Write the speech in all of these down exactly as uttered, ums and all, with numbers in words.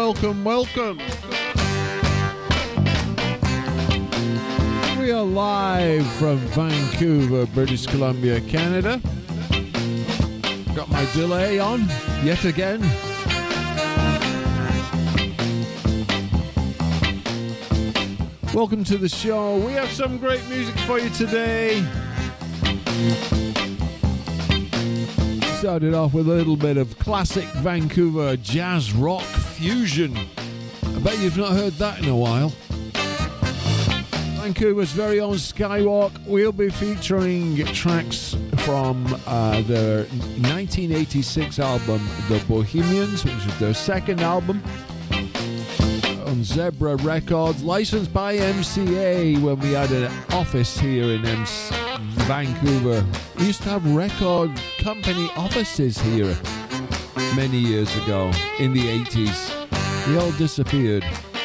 welcome, welcome. We are live from Vancouver, British Columbia, Canada. Got my delay on yet again. Welcome to the show. We have some great music for you today. Started off with a little bit of classic Vancouver jazz rock fusion. I bet you've not heard that in a while. Vancouver's very own Skywalk. We'll be featuring tracks from uh, their nineteen eighty-six album, The Bohemians, which is their second album on Zebra Records, licensed by M C A when we had an office here in M C- Vancouver. We used to have record company offices here many years ago in the eighties. They all disappeared.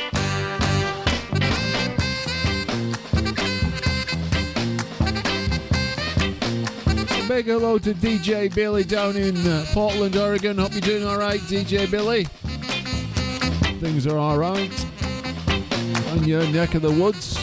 A big hello to D J Billy down in uh, Portland, Oregon. Hope you're doing alright, D J Billy. Things are alright on your neck of the woods.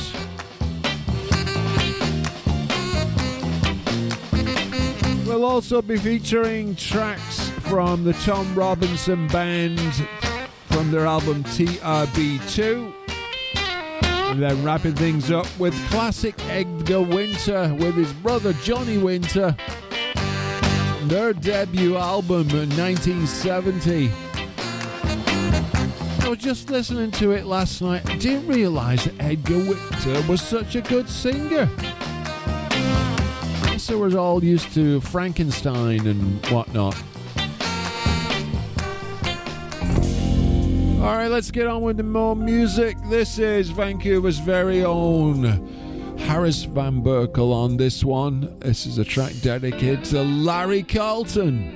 We'll also be featuring tracks from the Tom Robinson Band from their album T R B two. And then wrapping things up with classic Edgar Winter with his brother Johnny Winter. Their debut album in nineteen seventy. I was just listening to it last night. I didn't realise that Edgar Winter was such a good singer. So we're all used to Frankenstein and whatnot. Alright, let's get on with the more music. This is Vancouver's very own Harris Van Berkel on this one. This is a track dedicated to Larry Carlton.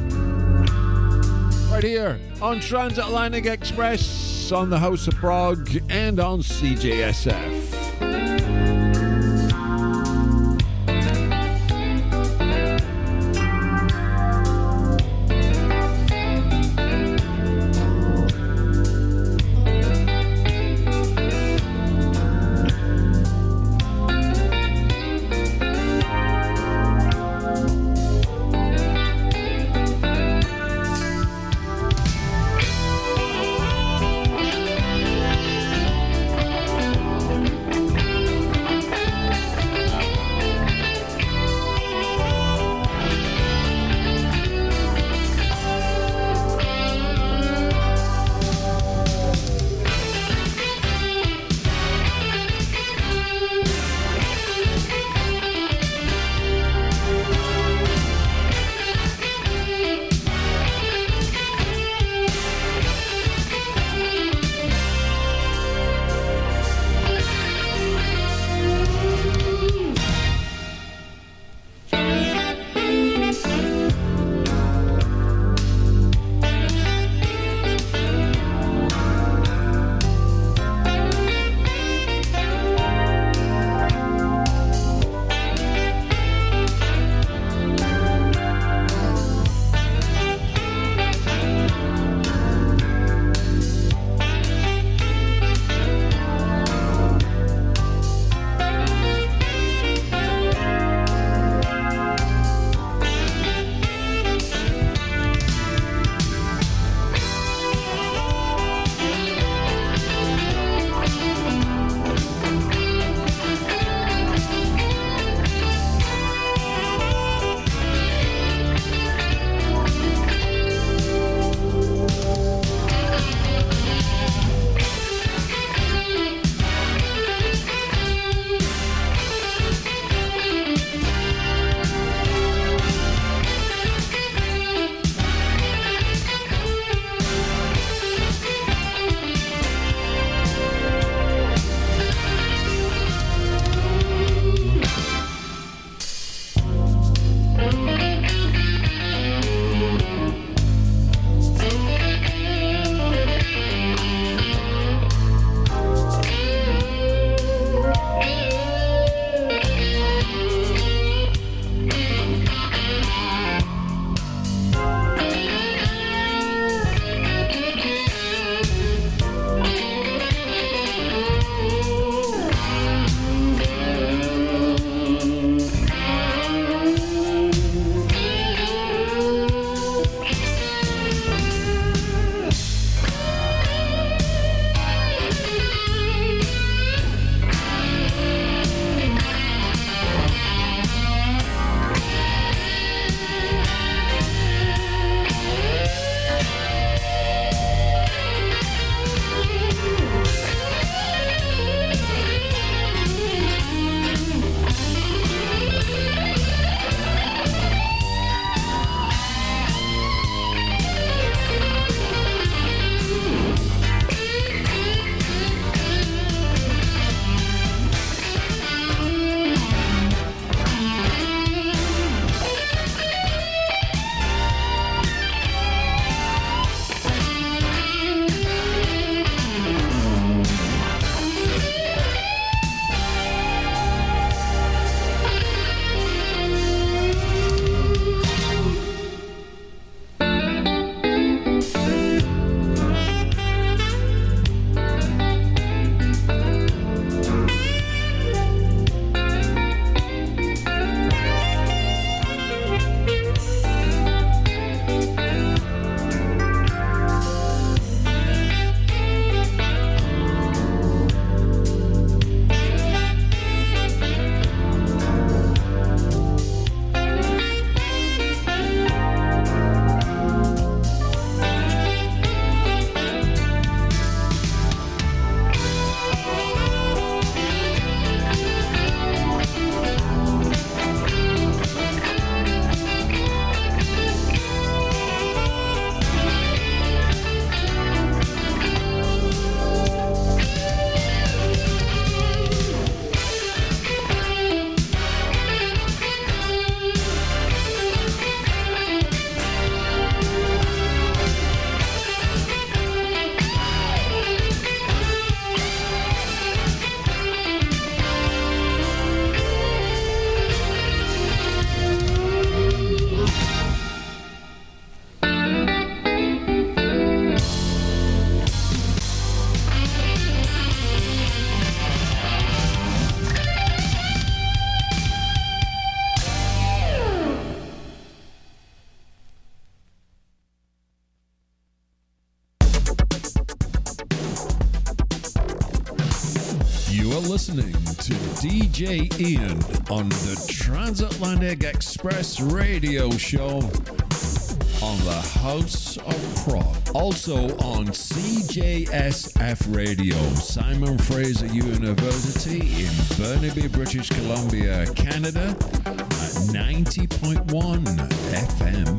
Right here on Transatlantic Express, on the House of Prague, and on C J S F. Thank listening to D J Ian on the Transatlantic Express radio show on the House of Prog. Also on C J S F Radio, Simon Fraser University in Burnaby, British Columbia, Canada at ninety point one F M.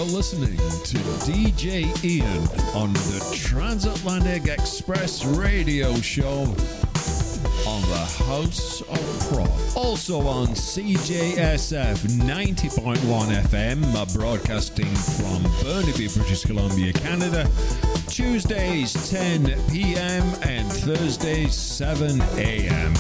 listening to D J Ian on the Transatlantic Express Radio Show on the House of Prog. Also on C J S F ninety point one F M, broadcasting from Burnaby, British Columbia, Canada, Tuesdays ten p.m. and Thursdays seven a.m.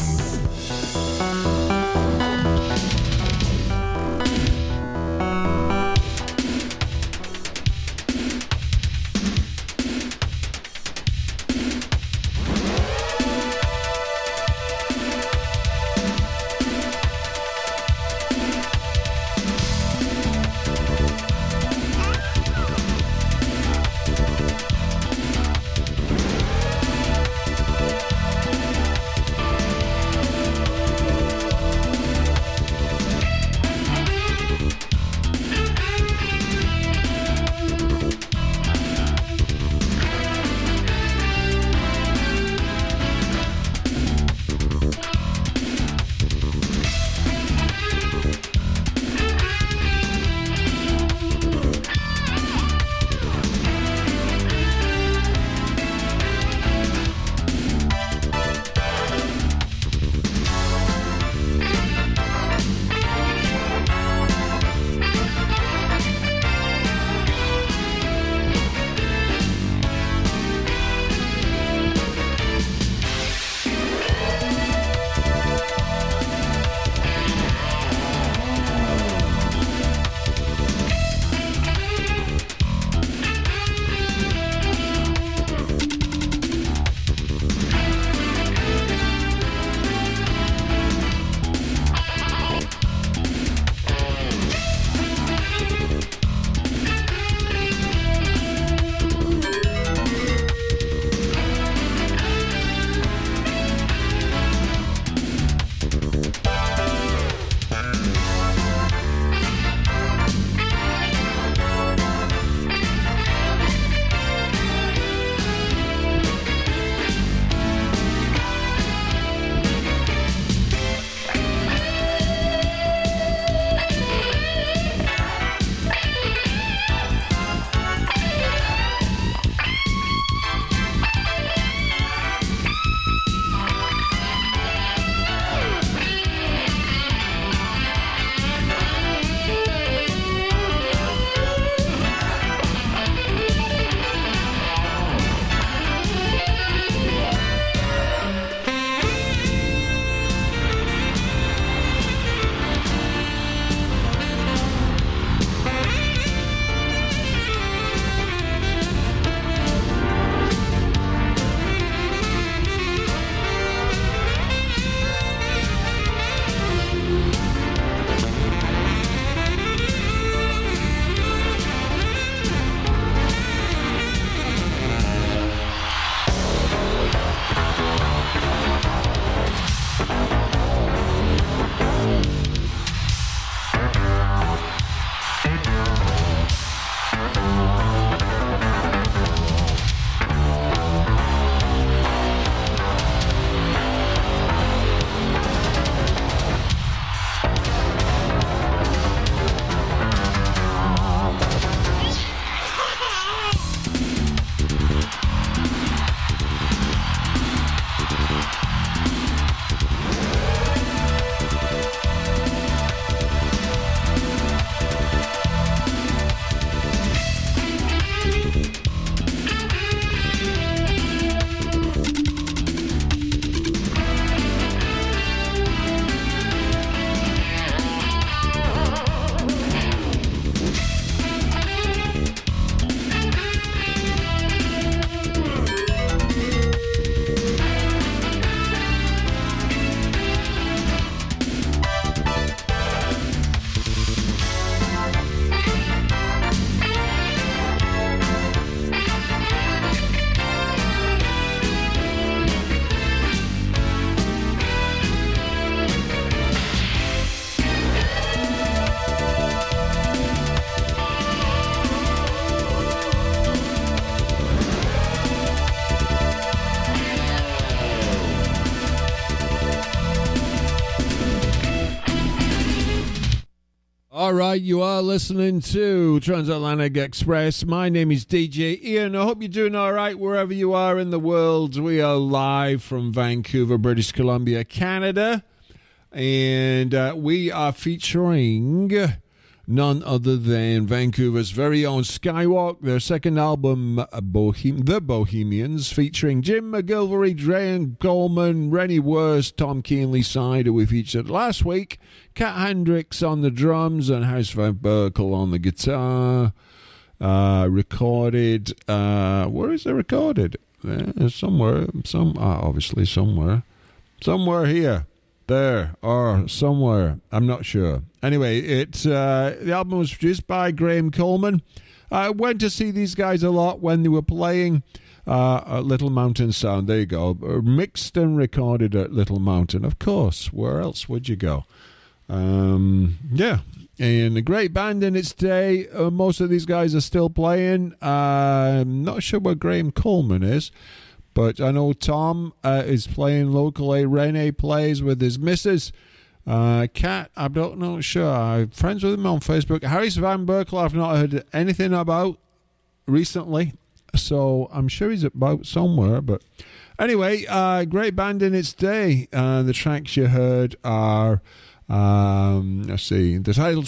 All right, you are listening to Transatlantic Express. My name is D J Ian. I hope you're doing all right wherever you are in the world. We are live from Vancouver, British Columbia, Canada. And uh, we are featuring none other than Vancouver's very own Skywalk, their second album, Bohem- The Bohemians, featuring Jim McGilvery, Graham Coleman, Rennie Wurst, Tom Keenley Side, who we featured last week, Kat Hendricks on the drums, and House Van Berkel on the guitar. Uh, recorded, uh, where is it recorded? Uh, somewhere, some, uh, obviously somewhere. Somewhere here. There or somewhere, I'm not sure. Anyway, it's uh, the album was produced by Graham Coleman. I went to see these guys a lot when they were playing uh, at Little Mountain Sound. There you go, mixed and recorded at Little Mountain. Of course, where else would you go? Um, yeah, and a great band in its day. Uh, most of these guys are still playing. Uh, I'm not sure where Graham Coleman is. But I know Tom uh, is playing locally. Rene plays with his missus. Uh, Kat, I don't know, sure. I'm friends with him on Facebook. Harris Van Berkel, I've not heard anything about recently. So I'm sure he's about somewhere. But anyway, uh, great band in its day. Uh, the tracks you heard are, um, let's see, the title